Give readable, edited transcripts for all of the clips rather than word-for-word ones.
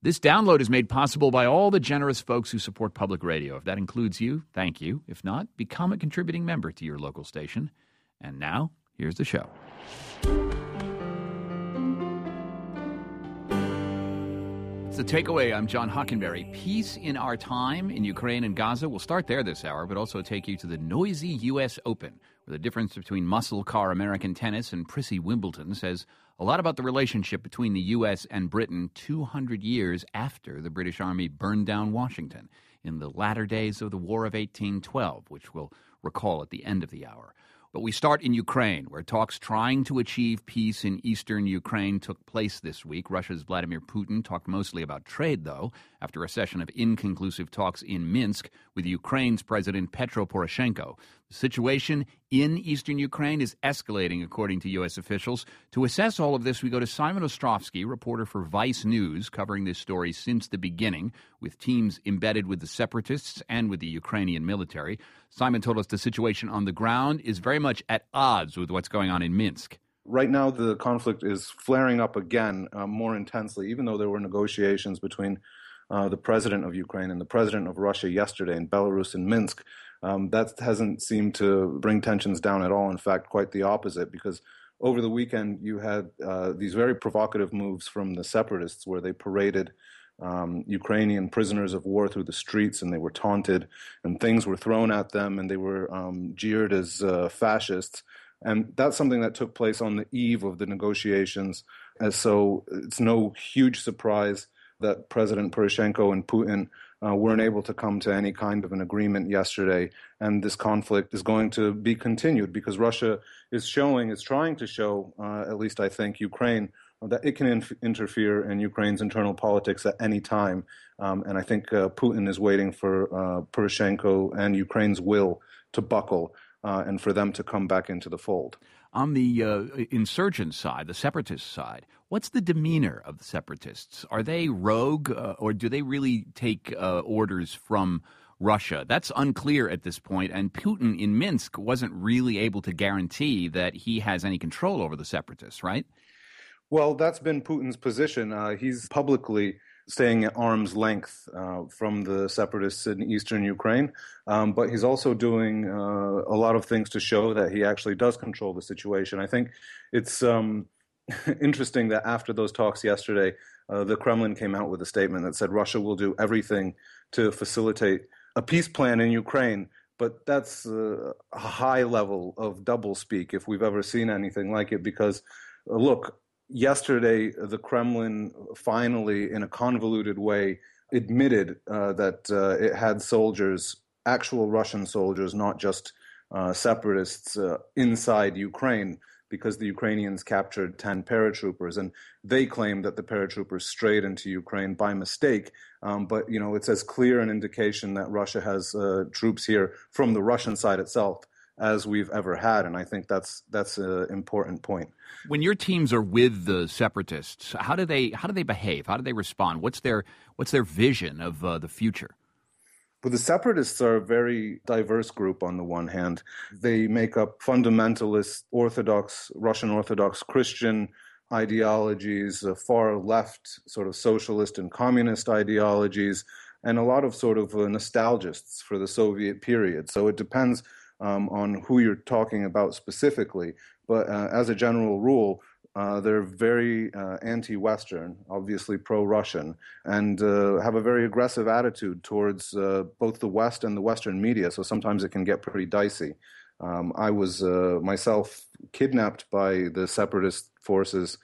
This download is made possible by all the generous folks who support public radio. If that includes you, thank you. If not, become a contributing member to your local station. And now, here's the show. It's the takeaway. I'm John Hockenberry. Peace in our time in Ukraine and Gaza. We'll start there this hour, but also take you to the noisy U.S. Open, where the difference between muscle car American tennis and prissy Wimbledon says a lot about the relationship between the U.S. and Britain 200 years after the British Army burned down Washington in the latter days of the War of 1812, which we'll recall at the end of the hour. But we start in Ukraine, where talks trying to achieve peace in eastern Ukraine took place this week. Russia's Vladimir Putin talked mostly about trade, though, after a session of inconclusive talks in Minsk with Ukraine's President Petro Poroshenko. The situation in eastern Ukraine is escalating, according to U.S. officials. To assess all of this, we go to Simon Ostrovsky, reporter for Vice News, covering this story since the beginning, with teams embedded with the separatists and with the Ukrainian military. Simon told us the situation on the ground is very much at odds with what's going on in Minsk. Right now, the conflict is flaring up again more intensely, even though there were negotiations between the president of Ukraine and the president of Russia yesterday in Belarus and Minsk. That hasn't seemed to bring tensions down at all. In fact, quite the opposite, because over the weekend you had these very provocative moves from the separatists where they paraded Ukrainian prisoners of war through the streets, and they were taunted and things were thrown at them, and they were jeered as fascists. And that's something that took place on the eve of the negotiations. And so it's no huge surprise that President Poroshenko and Putin weren't able to come to any kind of an agreement yesterday. And this conflict is going to be continued because Russia is trying to show, at least I think, Ukraine, that it can interfere in Ukraine's internal politics at any time. And I think Putin is waiting for Poroshenko and Ukraine's will to buckle and for them to come back into the fold. On the insurgent side, the separatist side, what's the demeanor of the separatists? Are they rogue or do they really take orders from Russia? That's unclear at this point, and Putin in Minsk wasn't really able to guarantee that he has any control over the separatists, right? Well, that's been Putin's position. He's publicly staying at arm's length from the separatists in eastern Ukraine, but he's also doing a lot of things to show that he actually does control the situation. I think it's interesting that after those talks yesterday, the Kremlin came out with a statement that said Russia will do everything to facilitate a peace plan in Ukraine, but that's a high level of doublespeak if we've ever seen anything like it, because, look, yesterday, the Kremlin finally, in a convoluted way, admitted that it had soldiers, actual Russian soldiers, not just separatists, inside Ukraine, because the Ukrainians captured 10 paratroopers. And they claim that the paratroopers strayed into Ukraine by mistake. But, you know, it's as clear an indication that Russia has troops here from the Russian side itself as we've ever had, and I think that's an important point. When your teams are with the separatists, how do they behave? How do they respond? What's their vision of the future? Well, the separatists are a very diverse group on the one hand. They make up fundamentalist Russian Orthodox Christian ideologies, far left sort of socialist and communist ideologies, and a lot of sort of nostalgists for the Soviet period. So it depends on who you're talking about specifically. But as a general rule, they're very anti-Western, obviously pro-Russian, and have a very aggressive attitude towards both the West and the Western media. So sometimes it can get pretty dicey. I was myself kidnapped by the separatist forces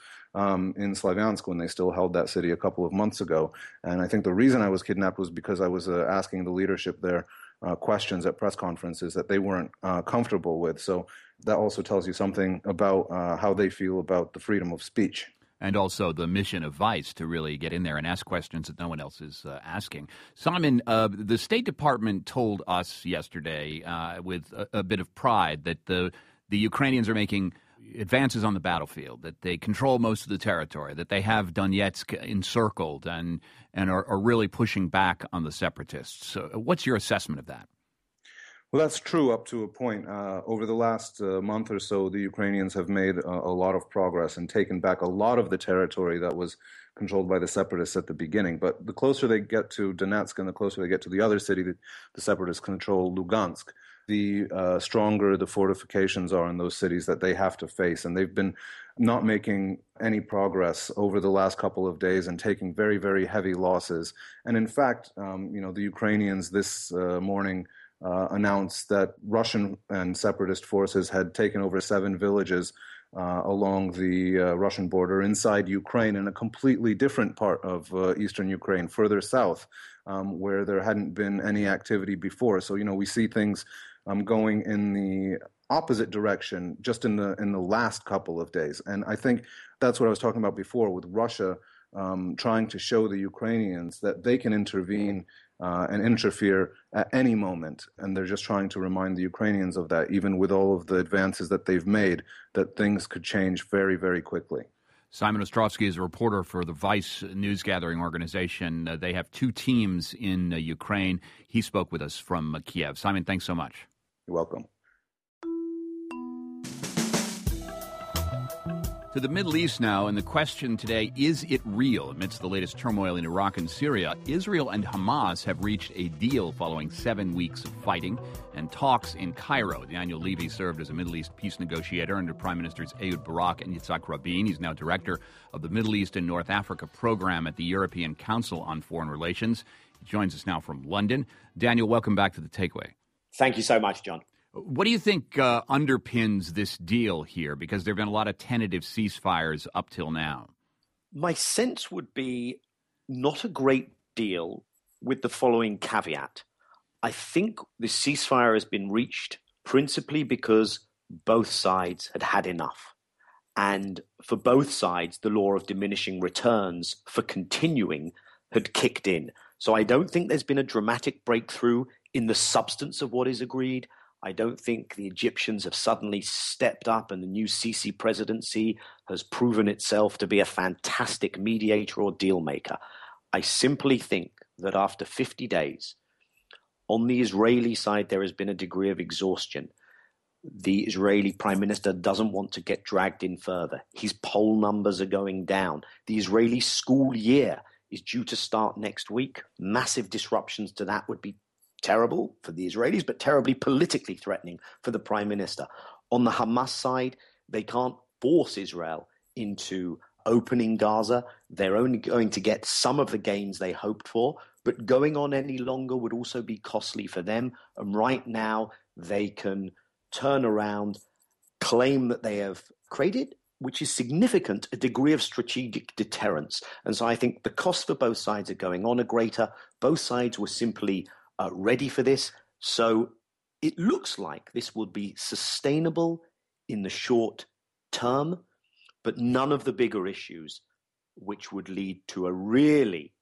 in Slavyansk when they still held that city a couple of months ago. And I think the reason I was kidnapped was because I was asking the leadership there questions at press conferences that they weren't comfortable with. So that also tells you something about how they feel about the freedom of speech. And also the mission of Vice to really get in there and ask questions that no one else is asking. Simon, the State Department told us yesterday with a bit of pride that the Ukrainians are making advances on the battlefield, that they control most of the territory, that they have Donetsk encircled and are really pushing back on the separatists. So what's your assessment of that? Well, that's true up to a point. Over the last month or so, the Ukrainians have made a lot of progress and taken back a lot of the territory that was controlled by the separatists at the beginning. But the closer they get to Donetsk and the closer they get to the other city that the separatists control, Lugansk, the stronger the fortifications are in those cities that they have to face. And they've been not making any progress over the last couple of days and taking very, very heavy losses. And in fact, the Ukrainians this morning announced that Russian and separatist forces had taken over 7 villages along the Russian border inside Ukraine, in a completely different part of eastern Ukraine, further south, where there hadn't been any activity before. So, we see things going in the opposite direction just in the last couple of days. And I think that's what I was talking about before, with Russia trying to show the Ukrainians that they can intervene and interfere at any moment. And they're just trying to remind the Ukrainians of that, even with all of the advances that they've made, that things could change very, very quickly. Simon Ostrovsky is a reporter for the Vice news gathering organization. They have 2 teams in Ukraine. He spoke with us from Kiev. Simon, thanks so much. You're welcome. To the Middle East now, and the question today, is it real? Amidst the latest turmoil in Iraq and Syria, Israel and Hamas have reached a deal following 7 weeks of fighting and talks in Cairo. Daniel Levy served as a Middle East peace negotiator under Prime Ministers Ehud Barak and Yitzhak Rabin. He's now director of the Middle East and North Africa program at the European Council on Foreign Relations. He joins us now from London. Daniel, welcome back to The Takeaway. Thank you so much, John. What do you think underpins this deal here? Because there have been a lot of tentative ceasefires up till now. My sense would be not a great deal, with the following caveat. I think the ceasefire has been reached principally because both sides had had enough. And for both sides, the law of diminishing returns for continuing had kicked in. So I don't think there's been a dramatic breakthrough in the substance of what is agreed. I don't think the Egyptians have suddenly stepped up and the new Sisi presidency has proven itself to be a fantastic mediator or deal maker. I simply think that after 50 days, on the Israeli side, there has been a degree of exhaustion. The Israeli prime minister doesn't want to get dragged in further. His poll numbers are going down. The Israeli school year is due to start next week. Massive disruptions to that would be terrible for the Israelis, but terribly politically threatening for the prime minister. On the Hamas side, they can't force Israel into opening Gaza. They're only going to get some of the gains they hoped for, but going on any longer would also be costly for them. And right now, they can turn around, claim that they have created, which is significant, a degree of strategic deterrence. And so I think the costs for both sides are going on are greater. Both sides were simply ready for this. So it looks like this will be sustainable in the short term, but none of the bigger issues which would lead to a really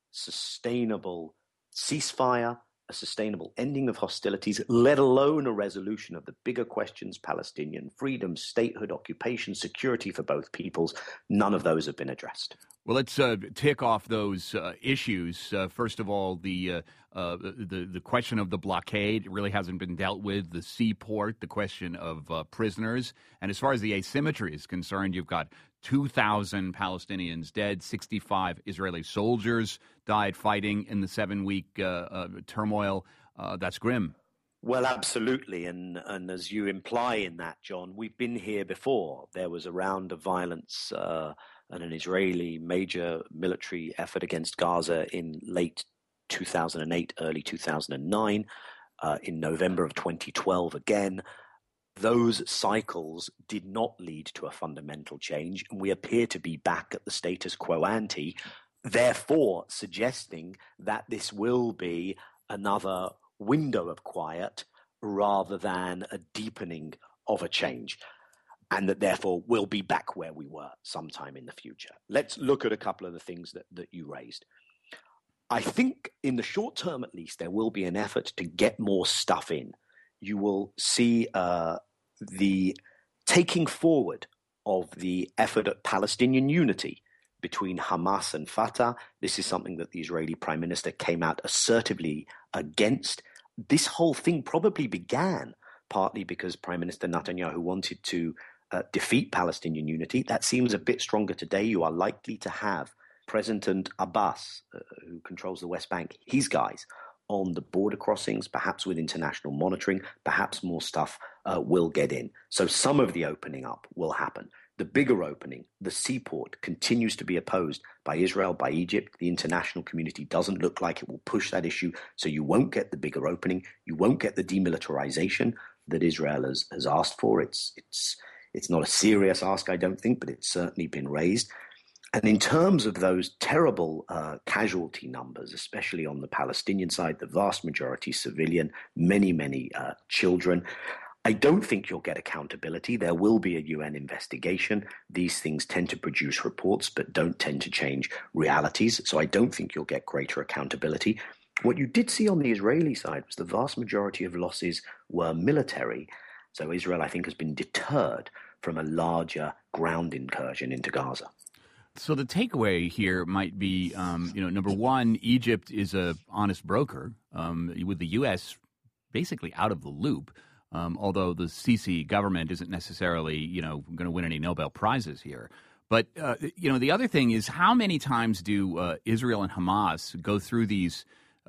sustainable ceasefire, a sustainable ending of hostilities, let alone a resolution of the bigger questions, Palestinian freedom, statehood, occupation, security for both peoples. None of those have been addressed. Well, let's tick off those issues. First of all, the question of the blockade really hasn't been dealt with. The seaport, the question of prisoners, and as far as the asymmetry is concerned, you've got 2,000 Palestinians dead, 65 Israeli soldiers died fighting in the 7-week turmoil. That's grim. Well, absolutely. And as you imply in that, John, we've been here before. There was a round of violence and an Israeli major military effort against Gaza in late 2008, early 2009, in November of 2012 again. Those cycles did not lead to a fundamental change, and we appear to be back at the status quo ante, therefore suggesting that this will be another window of quiet rather than a deepening of a change, and that therefore we'll be back where we were sometime in the future. Let's look at a couple of the things that you raised. I think in the short term, at least, there will be an effort to get more stuff in. You will see the taking forward of the effort at Palestinian unity between Hamas and Fatah. This is something that the Israeli Prime Minister came out assertively against. This whole thing probably began partly because Prime Minister Netanyahu wanted to defeat Palestinian unity. That seems a bit stronger today. You are likely to have President Abbas, who controls the West Bank, his guys on the border crossings, perhaps with international monitoring, perhaps more stuff will get in. So some of the opening up will happen. The bigger opening, the seaport, continues to be opposed by Israel, by Egypt. The international community doesn't look like it will push that issue, so you won't get the bigger opening. You won't get the demilitarization that Israel has asked for. It's not a serious ask, I don't think, but it's certainly been raised. And in terms of those terrible casualty numbers, especially on the Palestinian side, the vast majority civilian, many children, I don't think you'll get accountability. There will be a UN investigation. These things tend to produce reports, but don't tend to change realities. So I don't think you'll get greater accountability. What you did see on the Israeli side was the vast majority of losses were military. So Israel, I think, has been deterred from a larger ground incursion into Gaza. So the takeaway here might be, number one, Egypt is an honest broker, with the U.S. basically out of the loop. Although the Sisi government isn't necessarily, going to win any Nobel Prizes here. But, the other thing is, how many times do Israel and Hamas go through these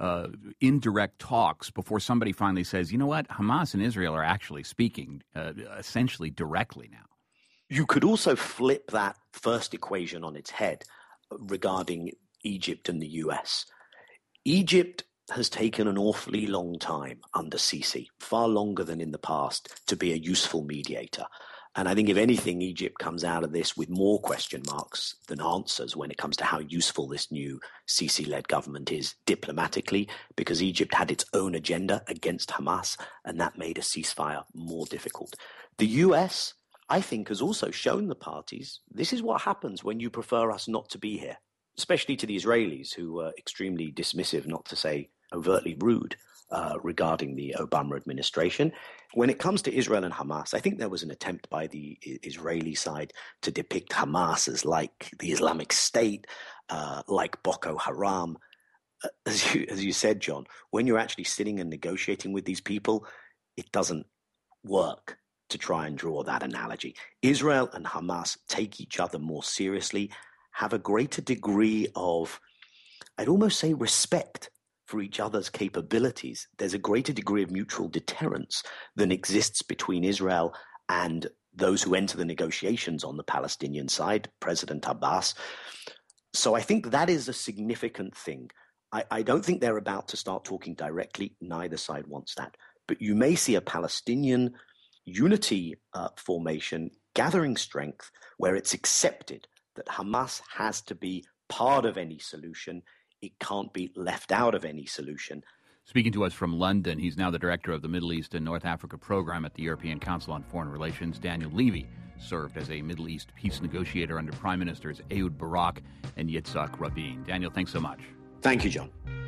indirect talks before somebody finally says, you know what, Hamas and Israel are actually speaking essentially directly now? You could also flip that first equation on its head regarding Egypt and the U.S. Egypt has taken an awfully long time under Sisi, far longer than in the past, to be a useful mediator. And I think, if anything, Egypt comes out of this with more question marks than answers when it comes to how useful this new Sisi-led government is diplomatically, because Egypt had its own agenda against Hamas, and that made a ceasefire more difficult. The U.S., I think, has also shown the parties this is what happens when you prefer us not to be here, especially to the Israelis, who were extremely dismissive, not to say overtly rude, regarding the Obama administration. When it comes to Israel and Hamas, I think there was an attempt by the Israeli side to depict Hamas as like the Islamic State, like Boko Haram. As you said, John, when you're actually sitting and negotiating with these people, it doesn't work to try and draw that analogy. Israel and Hamas take each other more seriously, have a greater degree of, I'd almost say, respect for each other's capabilities. There's a greater degree of mutual deterrence than exists between Israel and those who enter the negotiations on the Palestinian side, President Abbas. So I think that is a significant thing. I don't think they're about to start talking directly. Neither side wants that. But you may see a Palestinian unity formation gathering strength where it's accepted that Hamas has to be part of any solution. It can't be left out of any solution. Speaking to us from London, he's now the director of the Middle East and North Africa program at the European Council on Foreign Relations. Daniel Levy served as a Middle East peace negotiator under Prime Ministers Ehud Barak and Yitzhak Rabin. Daniel, thanks so much. Thank you, John.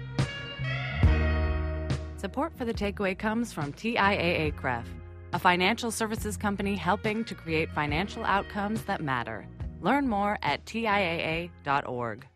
Support for The Takeaway comes from TIAA-CREF, a financial services company helping to create financial outcomes that matter. Learn more at TIAA.org.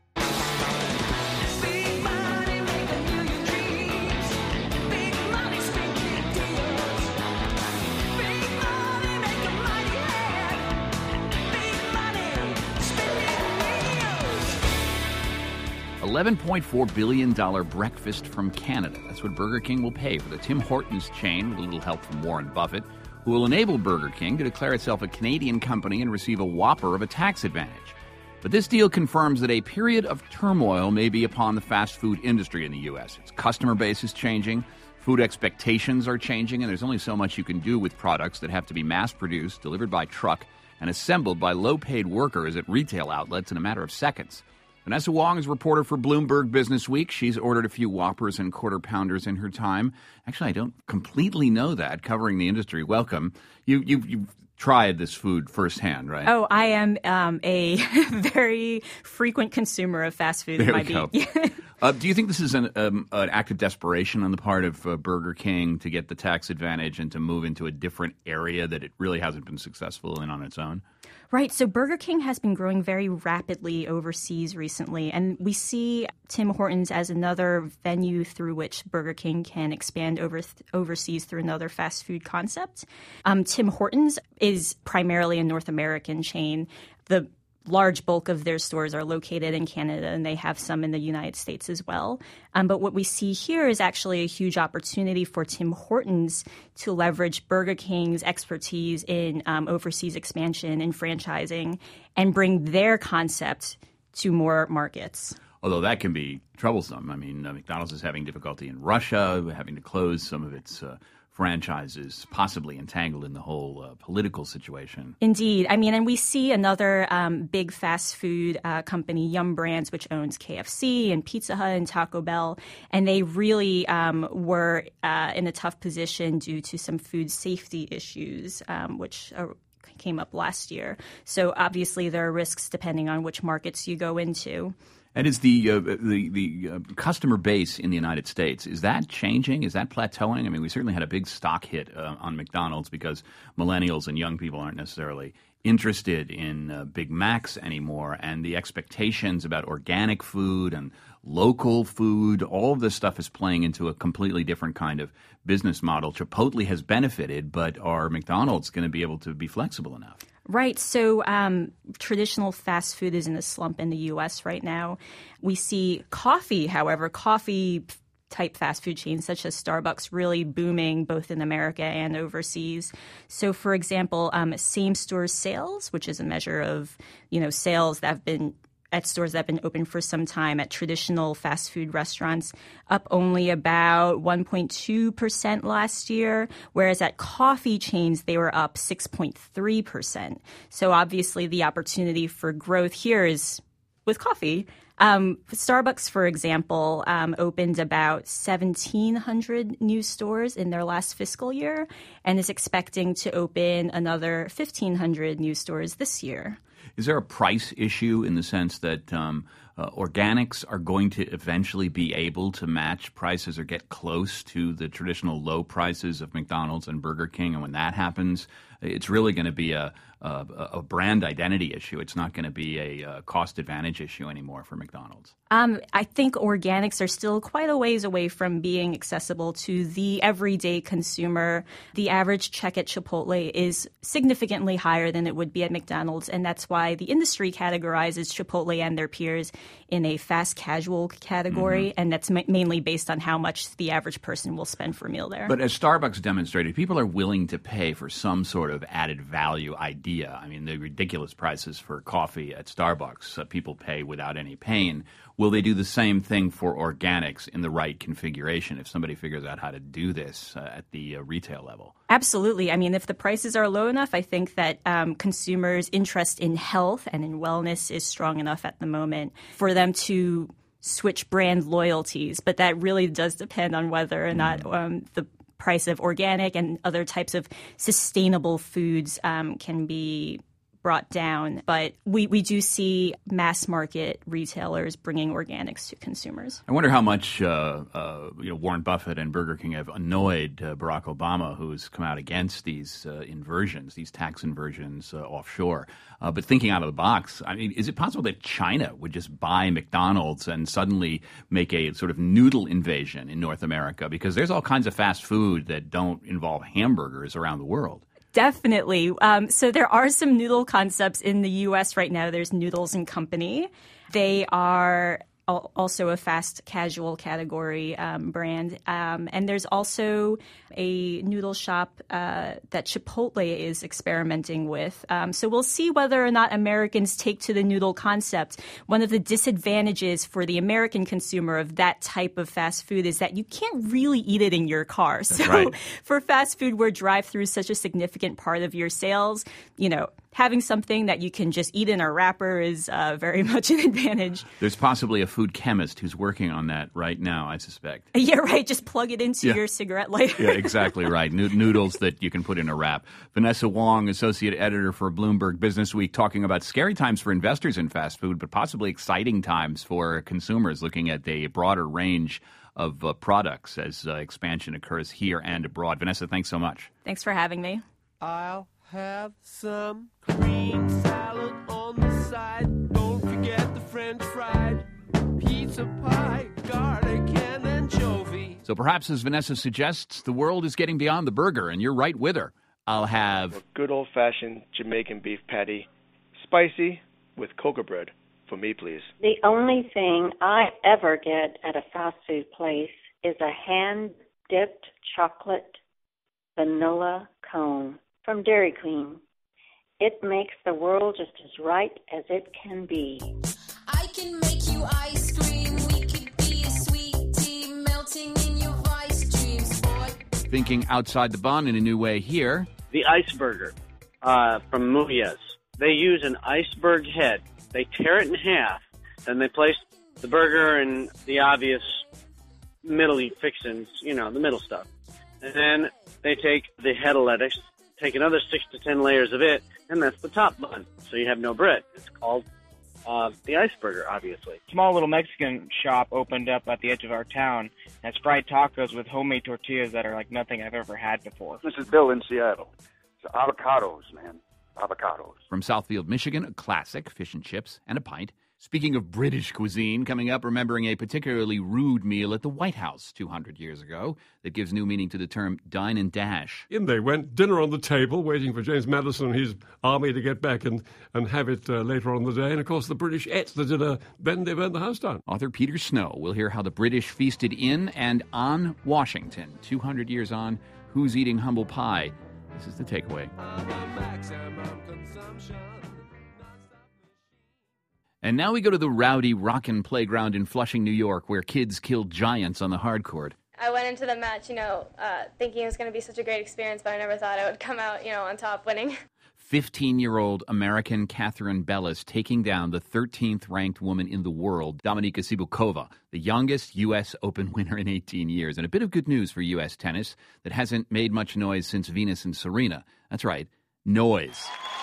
11.4 billion breakfast from Canada. That's what Burger King will pay for the Tim Hortons chain, with a little help from Warren Buffett, who will enable Burger King to declare itself a Canadian company and receive a whopper of a tax advantage. But this deal confirms that a period of turmoil may be upon the fast food industry in the U.S. Its customer base is changing, food expectations are changing, and there's only so much you can do with products that have to be mass-produced, delivered by truck, and assembled by low-paid workers at retail outlets in a matter of seconds. Vanessa Wong is reporter for Bloomberg Business Week. She's ordered a few Whoppers and Quarter Pounders in her time. Actually, I don't completely know that, covering the industry. Welcome. You've tried this food firsthand, right? Oh, I am a very frequent consumer of fast food. There we go. Do you think this is an act of desperation on the part of Burger King to get the tax advantage and to move into a different area that it really hasn't been successful in on its own? Right. So Burger King has been growing very rapidly overseas recently, and we see Tim Hortons as another venue through which Burger King can expand overseas through another fast food concept. Tim Hortons is primarily a North American chain. The large bulk of their stores are located in Canada, and they have some in the United States as well. But what we see here is actually a huge opportunity for Tim Hortons to leverage Burger King's expertise in overseas expansion and franchising and bring their concept to more markets. Although that can be troublesome. I mean, McDonald's is having difficulty in Russia, having to close some of its franchises, possibly entangled in the whole political situation. Indeed. I mean, and we see another big fast food company, Yum Brands, which owns KFC and Pizza Hut and Taco Bell, and they really were in a tough position due to some food safety issues, which came up last year. So obviously there are risks depending on which markets you go into. And is the customer base in the United States, is that changing? Is that plateauing? I mean, we certainly had a big stock hit on McDonald's because millennials and young people aren't necessarily interested in Big Macs anymore, and the expectations about organic food and local food, all of this stuff is playing into a completely different kind of business model. Chipotle has benefited, but are McDonald's going to be able to be flexible enough? Right. So traditional fast food is in a slump in the U.S. right now. We see coffee, however, coffee-type fast food chains such as Starbucks really booming both in America and overseas. So, for example, same-store sales, which is a measure of, sales that have been at stores that have been open for some time at traditional fast food restaurants, up only about 1.2% last year, whereas at coffee chains, they were up 6.3%. So obviously the opportunity for growth here is with coffee. Starbucks, for example, opened about 1,700 new stores in their last fiscal year and is expecting to open another 1,500 new stores this year. Is there a price issue in the sense that organics are going to eventually be able to match prices or get close to the traditional low prices of McDonald's and Burger King? And when that happens, it's really going to be a brand identity issue. It's not going to be a cost advantage issue anymore for McDonald's. I think organics are still quite a ways away from being accessible to the everyday consumer. The average check at Chipotle is significantly higher than it would be at McDonald's, and that's why the industry categorizes Chipotle and their peers in a fast casual category, and that's mainly based on how much the average person will spend for a meal there. But as Starbucks demonstrated, people are willing to pay for some sort of added value idea. I mean, the ridiculous prices for coffee at Starbucks, people pay without any pain. Will they do the same thing for organics in the right configuration if somebody figures out how to do this at the retail level? Absolutely. I mean, if the prices are low enough, I think that consumers' interest in health and in wellness is strong enough at the moment for them to switch brand loyalties. But that really does depend on whether or not the price of organic and other types of sustainable foods can be brought down. But we do see mass market retailers bringing organics to consumers. I wonder how much Warren Buffett and Burger King have annoyed Barack Obama, who's come out against these inversions, these tax inversions offshore. But thinking out of the box, I mean, is it possible that China would just buy McDonald's and suddenly make a sort of noodle invasion in North America? Because there's all kinds of fast food that don't involve hamburgers around the world. Definitely. So there are some noodle concepts in the U.S. right now. There's Noodles & Company. They are also a fast casual category brand. And there's also a noodle shop that Chipotle is experimenting with. So we'll see whether or not Americans take to the noodle concept. One of the disadvantages for the American consumer of that type of fast food is that you can't really eat it in your car. That's so right. For fast food where drive-through is such a significant part of your sales, having something that you can just eat in a wrapper is very much an advantage. There's possibly a food chemist who's working on that right now, I suspect. Yeah, right. Just plug it into your cigarette lighter. Yeah, exactly right. Noodles that you can put in a wrap. Vanessa Wong, associate editor for Bloomberg Businessweek, talking about scary times for investors in fast food, but possibly exciting times for consumers looking at a broader range of products as expansion occurs here and abroad. Vanessa, thanks so much. Thanks for having me. I'll have some cream salad on the side. Don't forget the French fried pizza pie, garlic and anchovy. So perhaps, as Vanessa suggests, the world is getting beyond the burger, and you're right with her. I'll have a good old-fashioned Jamaican beef patty, spicy with cocoa bread for me, please. The only thing I ever get at a fast food place is a hand-dipped chocolate vanilla cone from Dairy Queen. It makes the world just as right as it can be. I can make you ice cream. We could be a sweet tea melting in your vice dreams, boy. Thinking outside the bun in a new way here. The iceberger from Mujiz. They use an iceberg head. They tear it in half, then they place the burger and the obvious middle fixings, the middle stuff. And then they take the head of lettuce, take another 6 to 10 layers of it, and that's the top bun. So you have no bread. It's called the iceberger, obviously. Small little Mexican shop opened up at the edge of our town. That's fried tacos with homemade tortillas that are like nothing I've ever had before. This is Bill in Seattle. It's avocados, man. Avocados. From Southfield, Michigan, a classic, fish and chips and a pint. Speaking of British cuisine, coming up, remembering a particularly rude meal at the White House 200 years ago that gives new meaning to the term dine and dash. In they went, dinner on the table, waiting for James Madison and his army to get back and have it later on in the day. And, of course, the British ate the dinner, then they burned the house down. Author Peter Snow will hear how the British feasted in and on Washington. 200 years on, who's eating humble pie? This is The Takeaway. And now we go to the rowdy Rockin' Playground in Flushing, New York, where kids killed giants on the hardcourt. I went into the match, thinking it was going to be such a great experience, but I never thought I would come out, on top winning. 15-year-old American Catherine Bellis taking down the 13th ranked woman in the world, Dominika Cibulkova, the youngest U.S. Open winner in 18 years. And a bit of good news for U.S. tennis that hasn't made much noise since Venus and Serena. That's right, noise.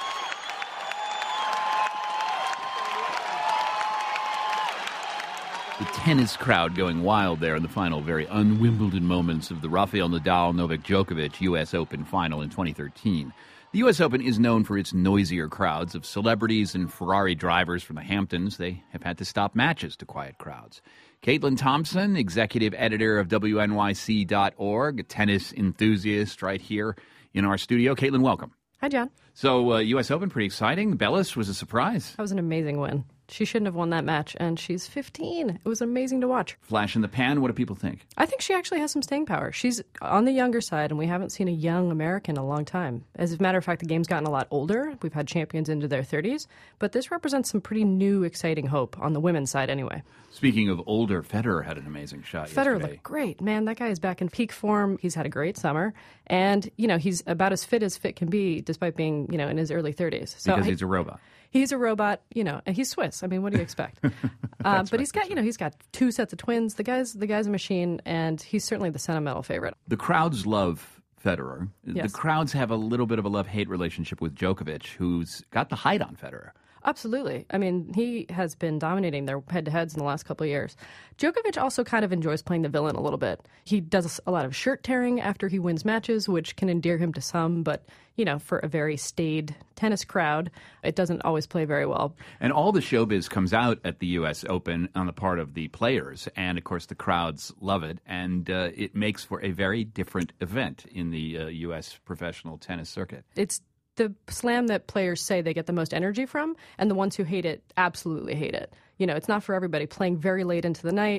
The tennis crowd going wild there in the final, very un-Wimbledon moments of the Rafael Nadal-Novak Djokovic U.S. Open final in 2013. The U.S. Open is known for its noisier crowds of celebrities and Ferrari drivers from the Hamptons. They have had to stop matches to quiet crowds. Caitlin Thompson, executive editor of WNYC.org, a tennis enthusiast right here in our studio. Caitlin, welcome. Hi, John. So, U.S. Open, pretty exciting. Bellis was a surprise. That was an amazing win. She shouldn't have won that match, and she's 15. It was amazing to watch. Flash in the pan, what do people think? I think she actually has some staying power. She's on the younger side, and we haven't seen a young American in a long time. As a matter of fact, the game's gotten a lot older. We've had champions into their 30s, but this represents some pretty new, exciting hope on the women's side anyway. Speaking of older, Federer had an amazing shot Federer yesterday. looked great. Man, that guy is back in peak form. He's had a great summer, and, he's about as fit can be, despite being, in his early 30s. So because he's a robot. He's a robot, and he's Swiss. I mean, what do you expect? But he's got, he's got 2 sets of twins. The guy's a machine, and he's certainly the sentimental favorite. The crowds love Federer. Yes. The crowds have a little bit of a love-hate relationship with Djokovic, who's got the height on Federer. Absolutely. I mean, he has been dominating their head-to-heads in the last couple of years. Djokovic also kind of enjoys playing the villain a little bit. He does a lot of shirt tearing after he wins matches, which can endear him to some, but, for a very staid tennis crowd, it doesn't always play very well. And all the showbiz comes out at the U.S. Open on the part of the players, and, of course, the crowds love it, and it makes for a very different event in the U.S. professional tennis circuit. It's the slam that players say they get the most energy from, and the ones who hate it absolutely hate it. It's not for everybody. Playing very late into the night.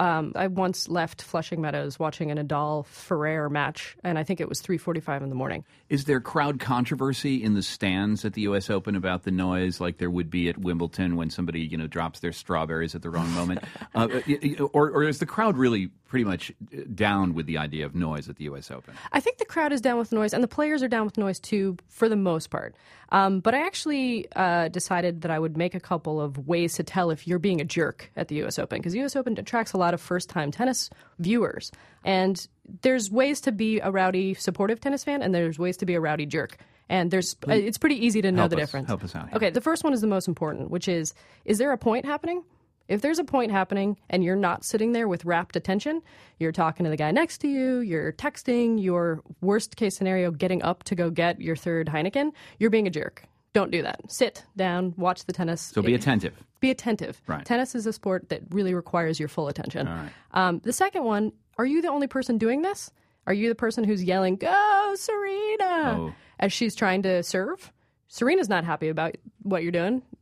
I once left Flushing Meadows watching a Nadal-Ferrer match, and I think it was 3:45 in the morning. Is there crowd controversy in the stands at the U.S. Open about the noise like there would be at Wimbledon when somebody, drops their strawberries at the wrong moment? Or is the crowd really pretty much down with the idea of noise at the U.S. Open? I think the crowd is down with noise, and the players are down with noise, too, for the most part. But I actually decided that I would make a couple of ways to tell if you're being a jerk at the U.S. Open, because the U.S. Open attracts a lot of first-time tennis viewers. And there's ways to be a rowdy, supportive tennis fan, and there's ways to be a rowdy jerk. And it's pretty easy to know the difference. Help us out here. Okay, the first one is the most important, which is there a point happening? If there's a point happening and you're not sitting there with rapt attention, you're talking to the guy next to you, you're texting, your worst case scenario, getting up to go get your third Heineken, you're being a jerk. Don't do that. Sit down, watch the tennis. So be attentive. Be attentive. Right. Tennis is a sport that really requires your full attention. All right. The second one, are you the only person doing this? Are you the person who's yelling, "Go, Serena," as she's trying to serve? Serena's not happy about what you're doing.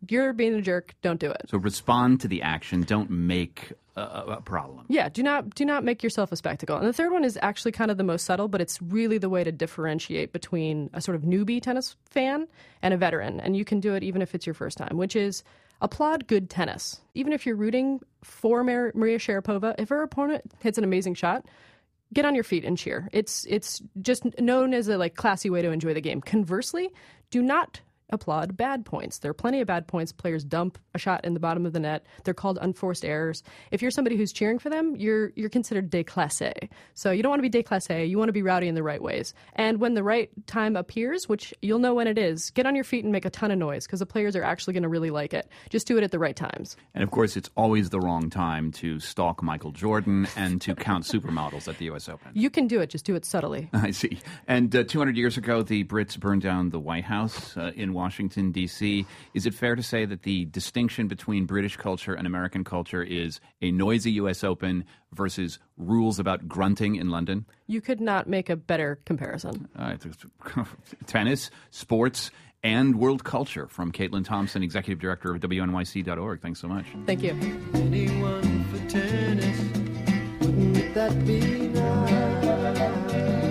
you're being a jerk, don't do it. So respond to the action. Don't make a problem. Yeah, do not make yourself a spectacle. And the third one is actually kind of the most subtle, but it's really the way to differentiate between a sort of newbie tennis fan and a veteran. And you can do it even if it's your first time, which is applaud good tennis. Even if you're rooting for Maria Sharapova, if her opponent hits an amazing shot, get on your feet and cheer. It's just known as a classy way to enjoy the game. Conversely, do not applaud bad points. There are plenty of bad points. Players dump a shot in the bottom of the net. They're called unforced errors. If you're somebody who's cheering for them, you're considered déclassé. So you don't want to be déclassé. You want to be rowdy in the right ways. And when the right time appears, which you'll know when it is, get on your feet and make a ton of noise because the players are actually going to really like it. Just do it at the right times. And of course, it's always the wrong time to stalk Michael Jordan and to count supermodels at the U.S. Open. You can do it. Just do it subtly. I see. And 200 years ago, the Brits burned down the White House in Washington, D.C. Is it fair to say that the distinction between British culture and American culture is a noisy U.S. Open versus rules about grunting in London? You could not make a better comparison. Tennis, sports, and world culture from Caitlin Thompson, Executive Director of WNYC.org. Thanks so much. Thank you. Anyone for tennis, wouldn't that be nice?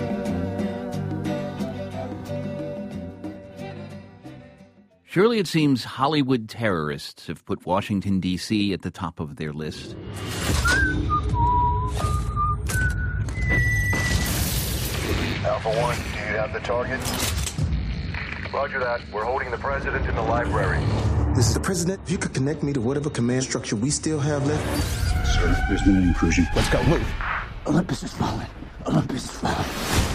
Surely it seems Hollywood terrorists have put Washington, D.C. at the top of their list. Alpha 1, do you have the target? Roger that. We're holding the president in the library. This is the president. If you could connect me to whatever command structure we still have left. Sir, there's been an intrusion. Let's go. Move. Olympus is falling. Olympus is falling.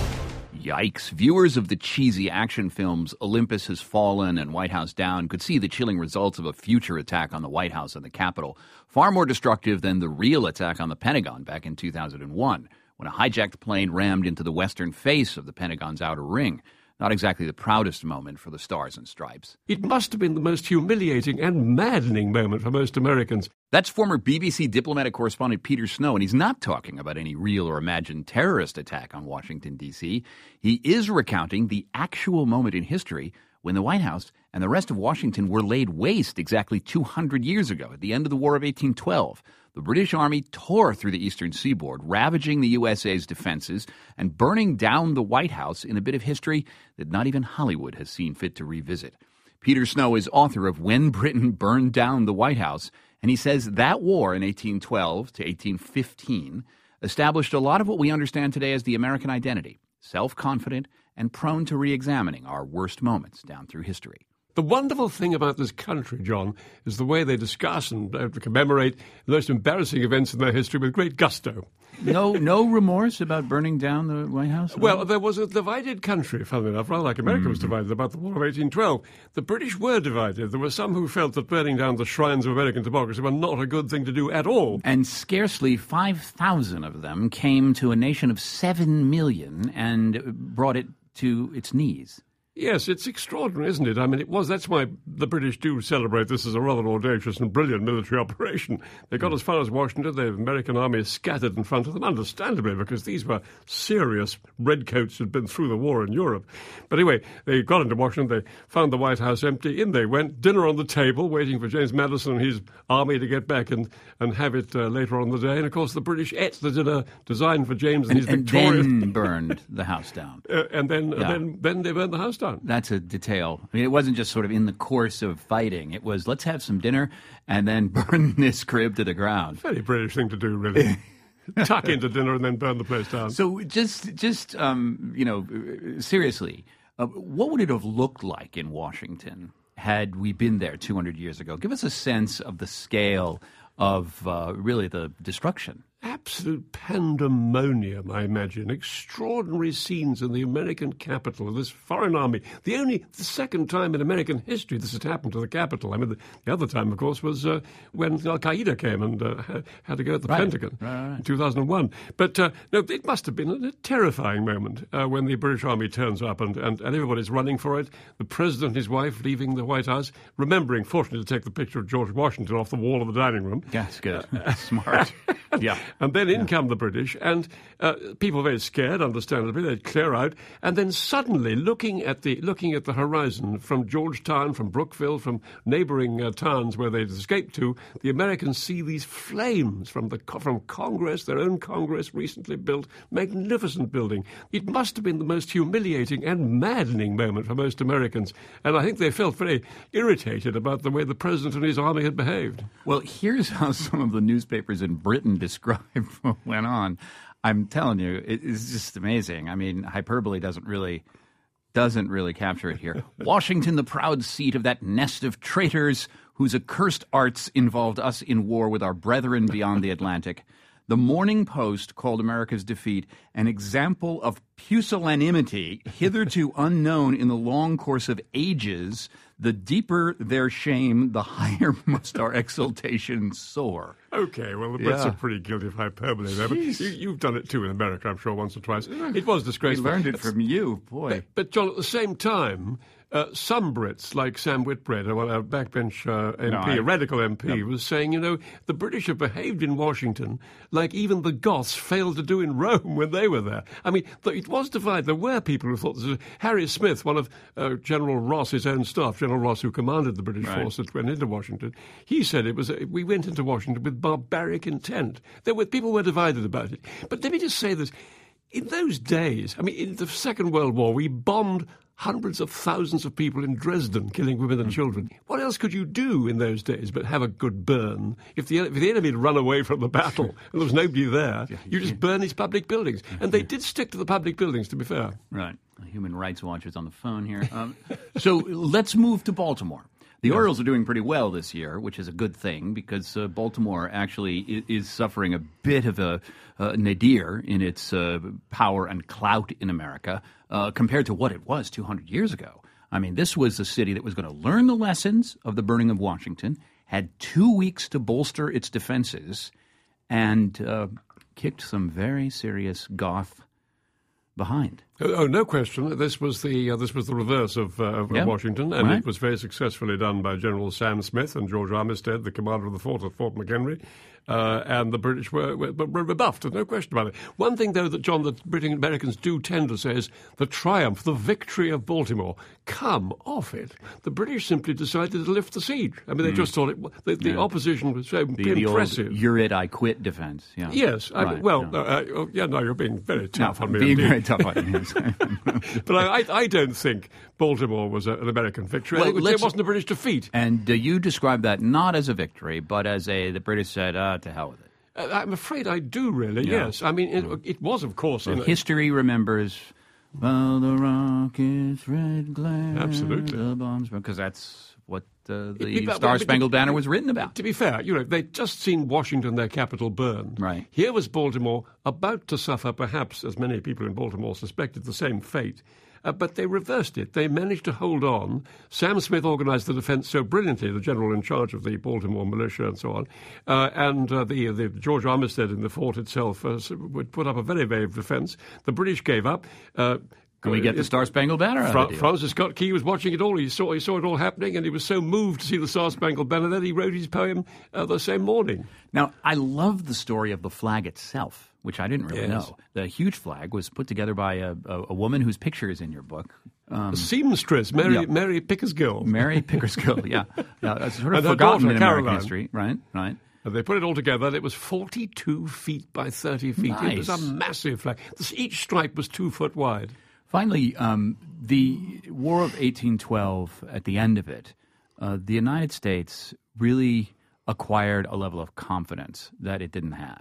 Yikes. Viewers of the cheesy action films Olympus Has Fallen and White House Down could see the chilling results of a future attack on the White House and the Capitol, far more destructive than the real attack on the Pentagon back in 2001, when a hijacked plane rammed into the western face of the Pentagon's outer ring. Not exactly the proudest moment for the Stars and Stripes. It must have been the most humiliating and maddening moment for most Americans. That's former BBC diplomatic correspondent Peter Snow, and he's not talking about any real or imagined terrorist attack on Washington, D.C. He is recounting the actual moment in history when the White House and the rest of Washington were laid waste exactly 200 years ago at the end of the War of 1812. The British Army tore through the eastern seaboard, ravaging the USA's defenses and burning down the White House in a bit of history that not even Hollywood has seen fit to revisit. Peter Snow is author of When Britain Burned Down the White House, and he says that war in 1812 to 1815 established a lot of what we understand today as the American identity, self-confident and prone to re-examining our worst moments down through history. The wonderful thing about this country, John, is the way they discuss and commemorate the most embarrassing events in their history with great gusto. No remorse about burning down the White House? Well, there was a divided country, funnily enough, rather like America was divided about the War of 1812. The British were divided. There were some who felt that burning down the shrines of American democracy were not a good thing to do at all. And scarcely 5,000 of them came to a nation of 7 million and brought it to its knees. Yes, it's extraordinary, isn't it? I mean, that's why the British do celebrate this as a rather audacious and brilliant military operation. They got as far as Washington, the American army scattered in front of them, understandably, because these were serious redcoats who'd been through the war in Europe. But anyway, they got into Washington, they found the White House empty, in they went, dinner on the table, waiting for James Madison and his army to get back and have it later on in the day. And, of course, the British ate the dinner designed for James and his victorious... And then burned the house down. And then they burned the house down. That's a detail. I mean, it wasn't just sort of in the course of fighting. It was, let's have some dinner and then burn this crib to the ground. Very British thing to do, really. Tuck into dinner and then burn the place down. So seriously, what would it have looked like in Washington had we been there 200 years ago? Give us a sense of the scale of really the destruction. Absolute pandemonium, I imagine. Extraordinary scenes in the American capital of this foreign army. The second time in American history this had happened to the capital. I mean, the other time, of course, was when Al-Qaeda came and had to go at the Pentagon in 2001. But no, it must have been a terrifying moment when the British Army turns up and everybody's running for it. The president and his wife leaving the White House, remembering, fortunately, to take the picture of George Washington off the wall of the dining room. That's good. Smart. Yeah. And then in come the British, and people very scared, understandably. They'd clear out, and then suddenly, looking at the horizon from Georgetown, from Brookville, from neighbouring towns where they'd escaped to, the Americans see these flames from Congress, their own Congress, recently built, magnificent building. It must have been the most humiliating and maddening moment for most Americans, and I think they felt very irritated about the way the president and his army had behaved. Well, here's how some of the newspapers in Britain described what went on. I'm telling you, it's just amazing. I mean, hyperbole doesn't really capture it here. Washington, the proud seat of that nest of traitors whose accursed arts involved us in war with our brethren beyond the Atlantic. The Morning Post called America's defeat an example of pusillanimity hitherto unknown in the long course of ages. The deeper their shame, the higher must our exultation soar. Okay, well, the Brits are pretty guilty of hyperbole there, but you've done it too in America, I'm sure, once or twice. It was disgraceful. We learned it from you, boy. But John, at the same time, some Brits, like Sam Whitbread, a backbench MP, a radical MP, was saying, the British have behaved in Washington like even the Goths failed to do in Rome when they were there. I mean, it was divided. There were people who thought this was Harry Smith, one of General Ross's own staff, General Ross, who commanded the British force that went into Washington. He said we went into Washington with barbaric intent. People were divided about it. But let me just say this. In those days, I mean, in the Second World War, we bombed hundreds of thousands of people in Dresden, killing women and children. What else could you do in those days but have a good burn? If the enemy had run away from the battle and there was nobody there, you just burn these public buildings. And they did stick to the public buildings, to be fair. Right. Human Rights Watch is on the phone here. So let's move to Baltimore. The Orioles are doing pretty well this year, which is a good thing because Baltimore actually is suffering a bit of a nadir in its power and clout in America compared to what it was 200 years ago. I mean, this was a city that was going to learn the lessons of the burning of Washington, had 2 weeks to bolster its defenses, and kicked some very serious Goth behind. Oh, no question. This was the reverse of Washington, and it was very successfully done by General Sam Smith and George Armistead, the commander of the fort at Fort McHenry, and the British were rebuffed. There's no question about it. One thing, though, that John, that British Americans do tend to say is the triumph, the victory of Baltimore. Come off it. The British simply decided to lift the siege. I mean, they just thought the opposition was so impressive. The old "you're it, I quit" defense. Yeah. Yes. You're being very tough on me. Being very tough on me. But I don't think Baltimore was an American victory. Well, it wasn't a British defeat. And you describe that not as a victory, but as the British said, to hell with it. I'm afraid I do, really, yes. I mean, it was, of course. History remembers, while the rockets red glare. Absolutely. The bombs, because that's what the Star-Spangled Banner was written about. To be fair, they'd just seen Washington, their capital, burned. Right. Here was Baltimore about to suffer, perhaps, as many people in Baltimore suspected, the same fate. But they reversed it. They managed to hold on. Sam Smith organised the defence so brilliantly, the general in charge of the Baltimore militia and so on. And the George Armistead in the fort itself would put up a very brave defence. The British gave up. Can we get the Star-Spangled Banner? Francis Scott Key was watching it all. He saw it all happening, and he was so moved to see the Star-Spangled Banner that he wrote his poem the same morning. Now, I love the story of the flag itself, which I didn't really know. The huge flag was put together by a woman whose picture is in your book. A seamstress, Mary Pickersgill. Mary Pickersgill, yeah. It's sort of forgotten in American history. Right. They put it all together, and it was 42 feet by 30 feet. Nice. It was a massive flag. Each stripe was 2 foot wide. Finally, the War of 1812, at the end of it, the United States really acquired a level of confidence that it didn't have.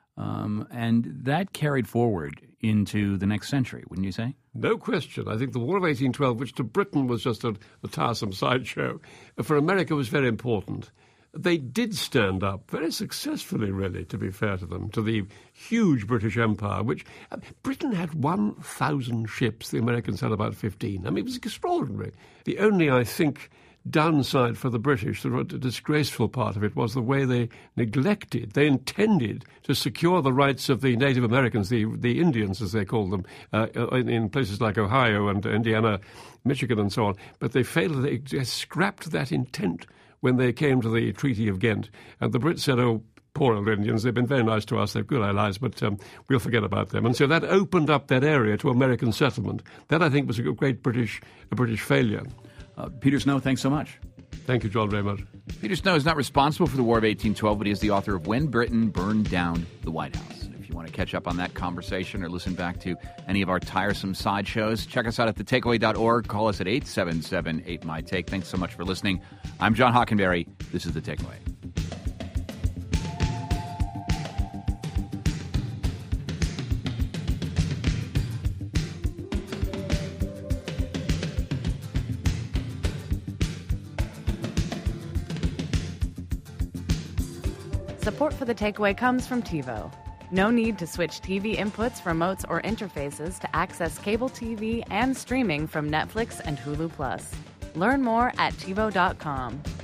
And that carried forward into the next century, wouldn't you say? No question. I think the War of 1812, which to Britain was just a tiresome sideshow, for America was very important. They did stand up very successfully, really, to be fair to them, to the huge British Empire, which Britain had 1,000 ships. The Americans had about 15. I mean, it was extraordinary. The only, I think, downside for the British, the disgraceful part of it, was the way they neglected, they intended to secure the rights of the Native Americans, the Indians, as they called them, in places like Ohio and Indiana, Michigan and so on. But they failed, they scrapped that intent when they came to the Treaty of Ghent. And the Brits said, poor old Indians. They've been very nice to us. They've good allies, but we'll forget about them. And so that opened up that area to American settlement. That, I think, was a great British failure. Peter Snow, thanks so much. Thank you, John, very much. Peter Snow is not responsible for the War of 1812, but he is the author of When Britain Burned Down the White House. If you want to catch up on that conversation or listen back to any of our tiresome sideshows, check us out at thetakeaway.org. Call us at 877-8MY-TAKE. Thanks so much for listening. I'm John Hockenberry. This is The Takeaway. Support for The Takeaway comes from TiVo. No need to switch TV inputs, remotes, or interfaces to access cable TV and streaming from Netflix and Hulu+. Learn more at TiVo.com.